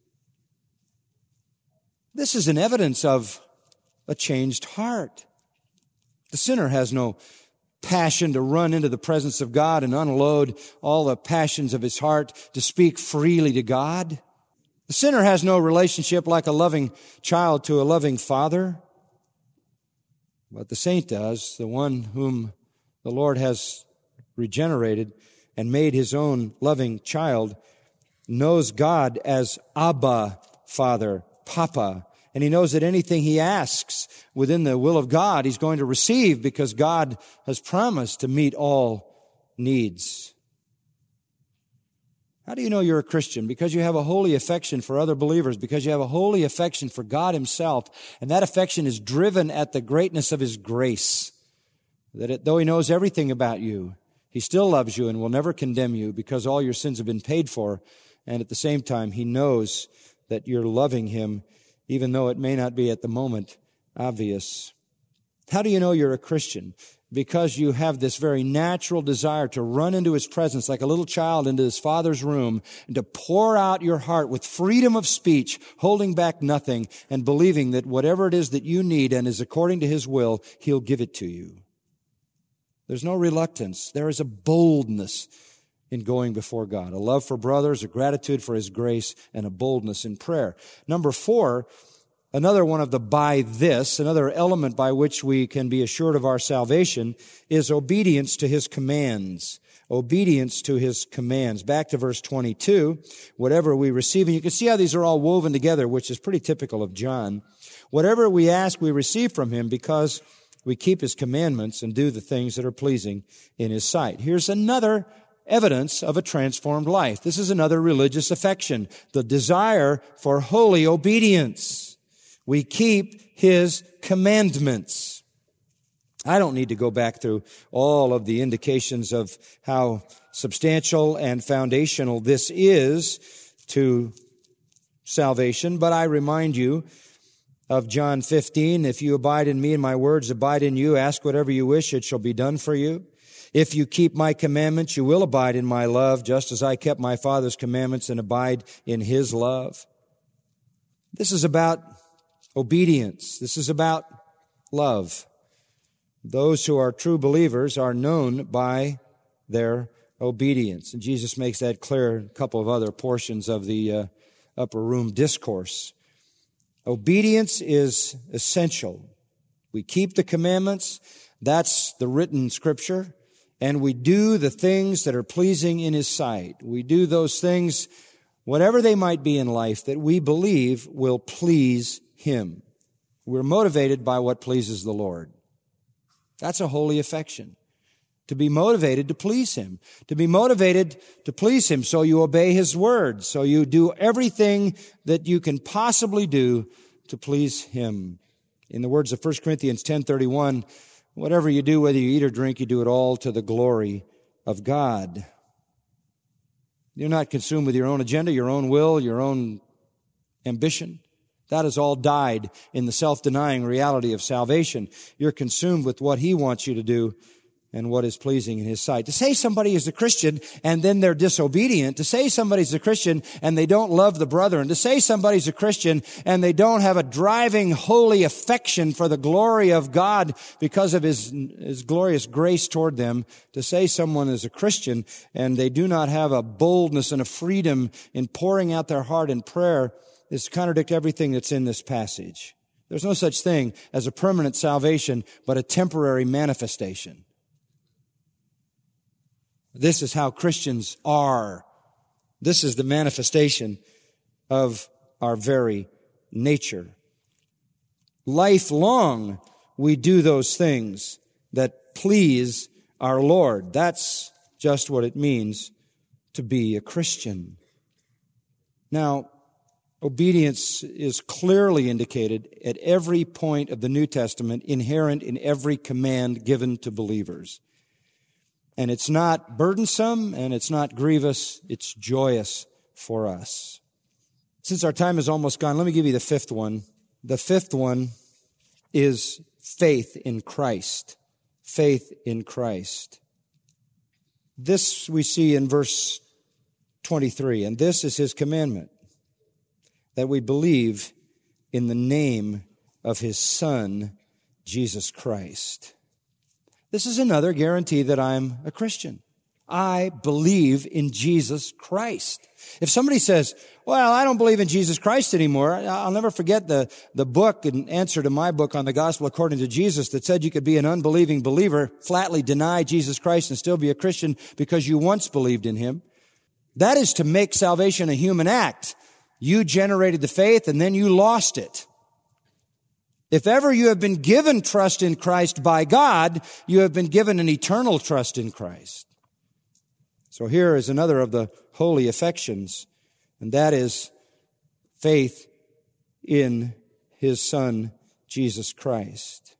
B: This is an evidence of a changed heart. The sinner has no passion to run into the presence of God and unload all the passions of his heart to speak freely to God. The sinner has no relationship like a loving child to a loving father. But the saint does, the one whom the Lord has regenerated and made His own loving child, knows God as Abba, Father, Papa. And he knows that anything he asks within the will of God, he's going to receive because God has promised to meet all needs. How do you know you're a Christian? Because you have a holy affection for other believers, because you have a holy affection for God Himself, and that affection is driven at the greatness of His grace. That though He knows everything about you, He still loves you and will never condemn you because all your sins have been paid for, and at the same time, He knows that you're loving Him even though it may not be at the moment obvious. How do you know you're a Christian? Because you have this very natural desire to run into His presence like a little child into His Father's room and to pour out your heart with freedom of speech, holding back nothing and believing that whatever it is that you need and is according to His will, He'll give it to you. There's no reluctance. There is a boldness in going before God, a love for brothers, a gratitude for His grace, and a boldness in prayer. Number 4, another one of the by this, another element by which we can be assured of our salvation is obedience to His commands. Obedience to His commands. Back to verse 22, whatever we receive, and you can see how these are all woven together, which is pretty typical of John. Whatever we ask, we receive from Him because we keep His commandments and do the things that are pleasing in His sight. Here's another evidence of a transformed life. This is another religious affection, the desire for holy obedience. We keep His commandments. I don't need to go back through all of the indications of how substantial and foundational this is to salvation, but I remind you of John 15, if you abide in me and my words abide in you, ask whatever you wish, it shall be done for you. If you keep my commandments, you will abide in my love, just as I kept my Father's commandments and abide in His love. This is about obedience. This is about love. Those who are true believers are known by their obedience. And Jesus makes that clear in a couple of other portions of the upper room discourse. Obedience is essential. We keep the commandments. That's the written Scripture. And we do the things that are pleasing in His sight. We do those things, whatever they might be in life, that we believe will please Him. We're motivated by what pleases the Lord. That's a holy affection. To be motivated to please Him. To be motivated to please Him so you obey His word. So you do everything that you can possibly do to please Him. In the words of 1 Corinthians 10:31, whatever you do, whether you eat or drink, you do it all to the glory of God. You're not consumed with your own agenda, your own will, your own ambition. That has all died in the self-denying reality of salvation. You're consumed with what He wants you to do and what is pleasing in His sight. To say somebody is a Christian and then they're disobedient, to say somebody's a Christian and they don't love the brethren, to say somebody's a Christian and they don't have a driving, holy affection for the glory of God because of His glorious grace toward them, to say someone is a Christian and they do not have a boldness and a freedom in pouring out their heart in prayer is to contradict everything that's in this passage. There's no such thing as a permanent salvation, but a temporary manifestation. This is how Christians are. This is the manifestation of our very nature. Lifelong, we do those things that please our Lord. That's just what it means to be a Christian. Now, obedience is clearly indicated at every point of the New Testament, inherent in every command given to believers. And it's not burdensome and it's not grievous, it's joyous for us. Since our time is almost gone, let me give you the fifth one. The fifth one is faith in Christ. Faith in Christ. This we see in verse 23, and this is His commandment, that we believe in the name of His Son, Jesus Christ. This is another guarantee that I'm a Christian. I believe in Jesus Christ. If somebody says, well, I don't believe in Jesus Christ anymore, I'll never forget the book in answer to my book on the gospel according to Jesus that said you could be an unbelieving believer, flatly deny Jesus Christ and still be a Christian because you once believed in Him. That is to make salvation a human act. You generated the faith and then you lost it. If ever you have been given trust in Christ by God, you have been given an eternal trust in Christ. So here is another of the holy affections, and that is faith in His Son, Jesus Christ.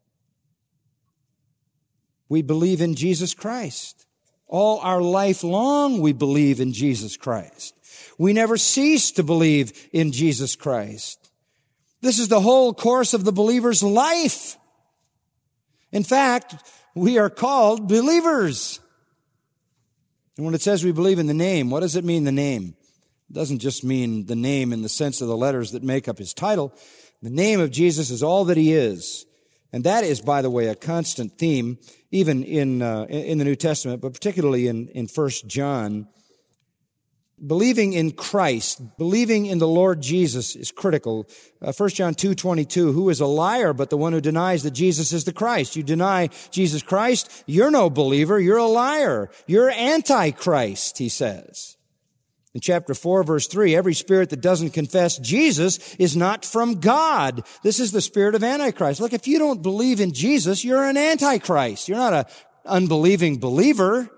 B: We believe in Jesus Christ. All our life long we believe in Jesus Christ. We never cease to believe in Jesus Christ. This is the whole course of the believer's life. In fact, we are called believers. And when it says we believe in the name, what does it mean, the name? It doesn't just mean the name in the sense of the letters that make up His title. The name of Jesus is all that He is. And that is, by the way, a constant theme, even in the New Testament, but particularly in 1 John. Believing in Christ, believing in the Lord Jesus is critical. 1 John 2:22, who is a liar but the one who denies that Jesus is the Christ? You deny Jesus Christ, you're no believer, you're a liar. You're antichrist, he says. In chapter 4, verse 3, every spirit that doesn't confess Jesus is not from God. This is the spirit of Antichrist. Look, if you don't believe in Jesus, you're an antichrist. You're not an unbelieving believer.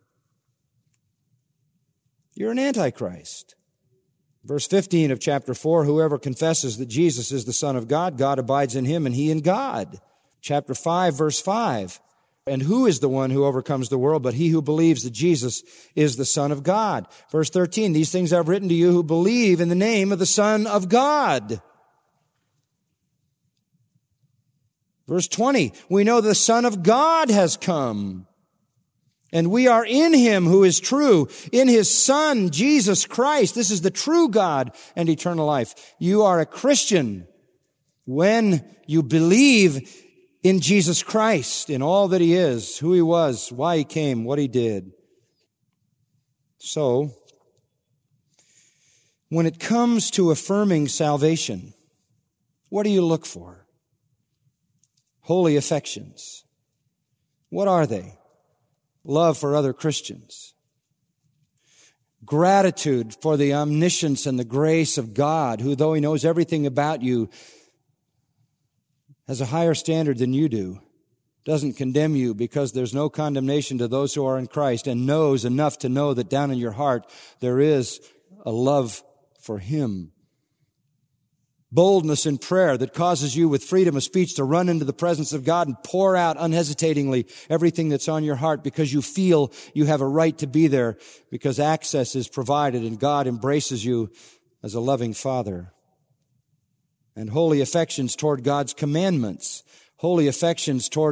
B: You're an antichrist. Verse 15 of chapter 4, whoever confesses that Jesus is the Son of God, God abides in him and he in God. Chapter 5, verse 5. And who is the one who overcomes the world but he who believes that Jesus is the Son of God? Verse 13, these things I've written to you who believe in the name of the Son of God. Verse 20, we know the Son of God has come. And we are in Him who is true, in His Son, Jesus Christ. This is the true God and eternal life. You are a Christian when you believe in Jesus Christ, in all that He is, who He was, why He came, what He did. So, when it comes to affirming salvation, what do you look for? Holy affections. What are they? Love for other Christians. Gratitude for the omniscience and the grace of God, who, though He knows everything about you, has a higher standard than you do, doesn't condemn you because there's no condemnation to those who are in Christ, and knows enough to know that down in your heart there is a love for Him. Boldness in prayer that causes you with freedom of speech to run into the presence of God and pour out unhesitatingly everything that's on your heart because you feel you have a right to be there because access is provided and God embraces you as a loving Father. And holy affections toward God's commandments, holy affections toward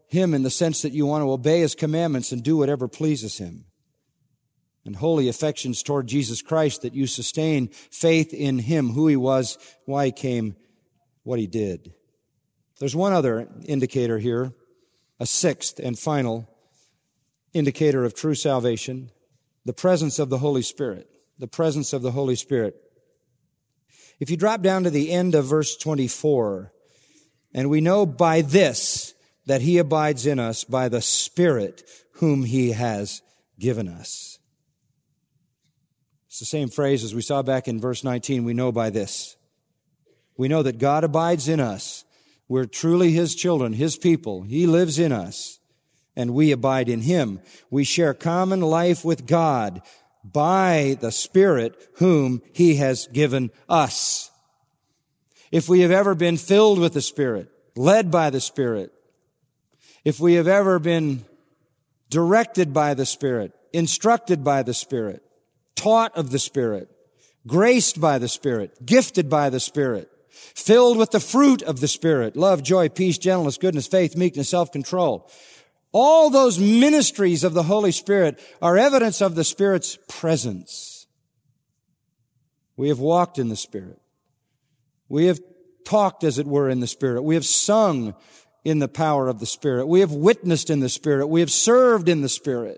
B: Him in the sense that you want to obey His commandments and do whatever pleases Him. And holy affections toward Jesus Christ, that you sustain faith in Him, who He was, why He came, what He did. There's one other indicator here, a sixth and final indicator of true salvation, the presence of the Holy Spirit. The presence of the Holy Spirit. If you drop down to the end of verse 24, and we know by this that He abides in us by the Spirit whom He has given us. It's the same phrase as we saw back in verse 19. We know by this. We know that God abides in us. We're truly His children, His people. He lives in us, and we abide in Him. We share common life with God by the Spirit whom He has given us. If we have ever been filled with the Spirit, led by the Spirit, if we have ever been directed by the Spirit, instructed by the Spirit, taught of the Spirit, graced by the Spirit, gifted by the Spirit, filled with the fruit of the Spirit, love, joy, peace, gentleness, goodness, faith, meekness, self-control. All those ministries of the Holy Spirit are evidence of the Spirit's presence. We have walked in the Spirit. We have talked, as it were, in the Spirit. We have sung in the power of the Spirit. We have witnessed in the Spirit. We have served in the Spirit.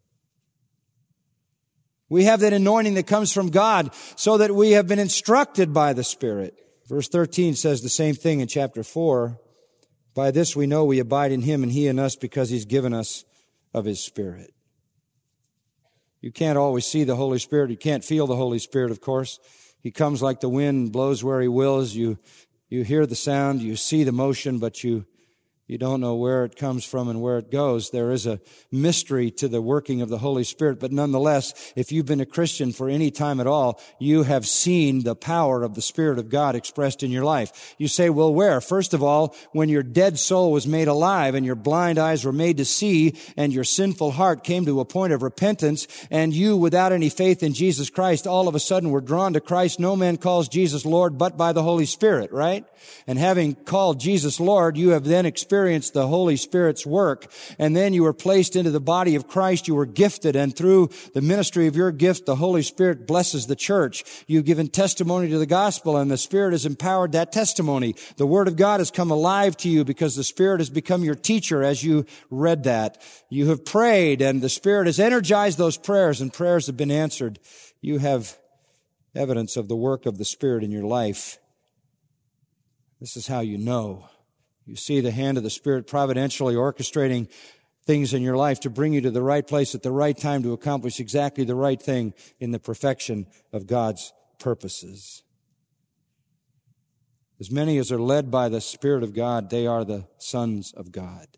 B: We have that anointing that comes from God so that we have been instructed by the Spirit. Verse 13 says the same thing in chapter 4. By this we know we abide in Him and He in us because He's given us of His Spirit. You can't always see the Holy Spirit. You can't feel the Holy Spirit, of course. He comes like the wind, blows where He wills. You hear the sound, you see the motion, but you don't know where it comes from and where it goes. There is a mystery to the working of the Holy Spirit, but nonetheless, if you've been a Christian for any time at all, you have seen the power of the Spirit of God expressed in your life. You say, well, where? First of all, when your dead soul was made alive and your blind eyes were made to see and your sinful heart came to a point of repentance and you, without any faith in Jesus Christ, all of a sudden were drawn to Christ. No man calls Jesus Lord but by the Holy Spirit, right? And having called Jesus Lord, you have then experienced the Holy Spirit's work, and then you were placed into the body of Christ. You were gifted, and through the ministry of your gift, the Holy Spirit blesses the church. You've given testimony to the gospel, and the Spirit has empowered that testimony. The Word of God has come alive to you because the Spirit has become your teacher as you read that. You have prayed, and the Spirit has energized those prayers, and prayers have been answered. You have evidence of the work of the Spirit in your life. This is how you know. You see the hand of the Spirit providentially orchestrating things in your life to bring you to the right place at the right time to accomplish exactly the right thing in the perfection of God's purposes. As many as are led by the Spirit of God, they are the sons of God.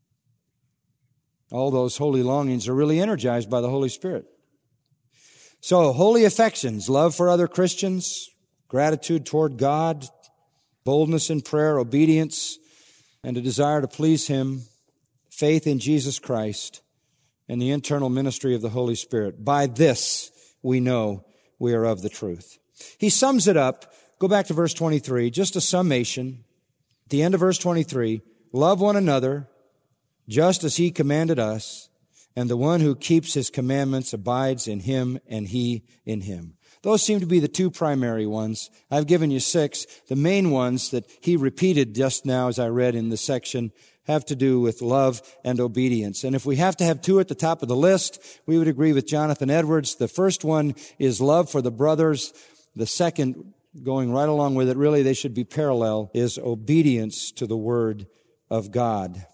B: All those holy longings are really energized by the Holy Spirit. So, holy affections, love for other Christians, gratitude toward God, boldness in prayer, obedience, and a desire to please Him, faith in Jesus Christ, and the internal ministry of the Holy Spirit. By this we know we are of the truth. He sums it up. Go back to verse 23, just a summation. At the end of verse 23, love one another just as He commanded us, and the one who keeps His commandments abides in Him and He in him. Those seem to be the two primary ones. I've given you 6. The main ones that he repeated just now, as I read in the section, have to do with love and obedience. And if we have to have 2 at the top of the list, we would agree with Jonathan Edwards. The first one is love for the brothers. The second, going right along with it, really they should be parallel, is obedience to the Word of God.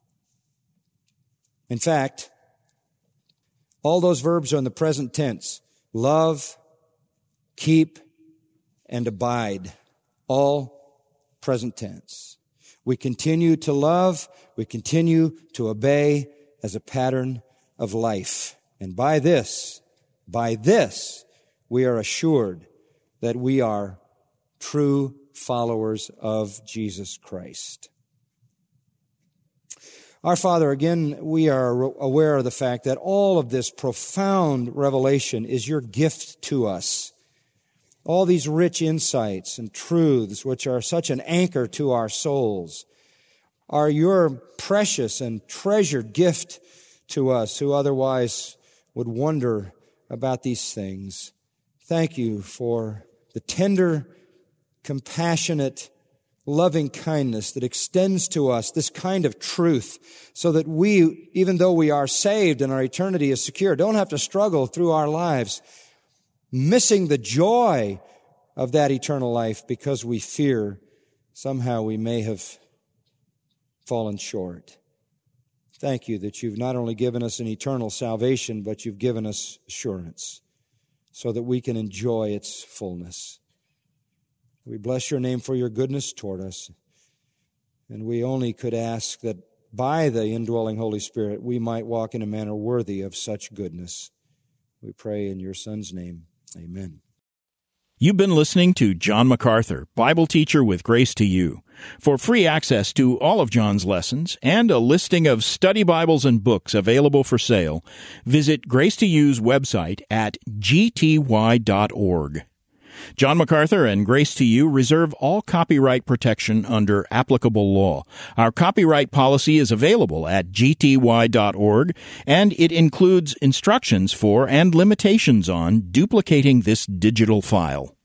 B: In fact, all those verbs are in the present tense. Love, keep, and abide. All present tense. We continue to love, we continue to obey as a pattern of life. And by this, we are assured that we are true followers of Jesus Christ. Our Father, again, we are aware of the fact that all of this profound revelation is your gift to us. All these rich insights and truths which are such an anchor to our souls are your precious and treasured gift to us who otherwise would wonder about these things. Thank you for the tender, compassionate, loving kindness that extends to us this kind of truth so that we, even though we are saved and our eternity is secure, don't have to struggle through our lives missing the joy of that eternal life because we fear somehow we may have fallen short. Thank you that you've not only given us an eternal salvation, but you've given us assurance so that we can enjoy its fullness. We bless your name for your goodness toward us, and we only could ask that by the indwelling Holy Spirit we might walk in a manner worthy of such goodness. We pray in your Son's name. Amen.
A: You've been listening to John MacArthur, Bible teacher with Grace to You. For free access to all of John's lessons and a listing of study Bibles and books available for sale, visit Grace to You's website at gty.org. John MacArthur and Grace to You reserve all copyright protection under applicable law. Our copyright policy is available at gty.org, and it includes instructions for and limitations on duplicating this digital file.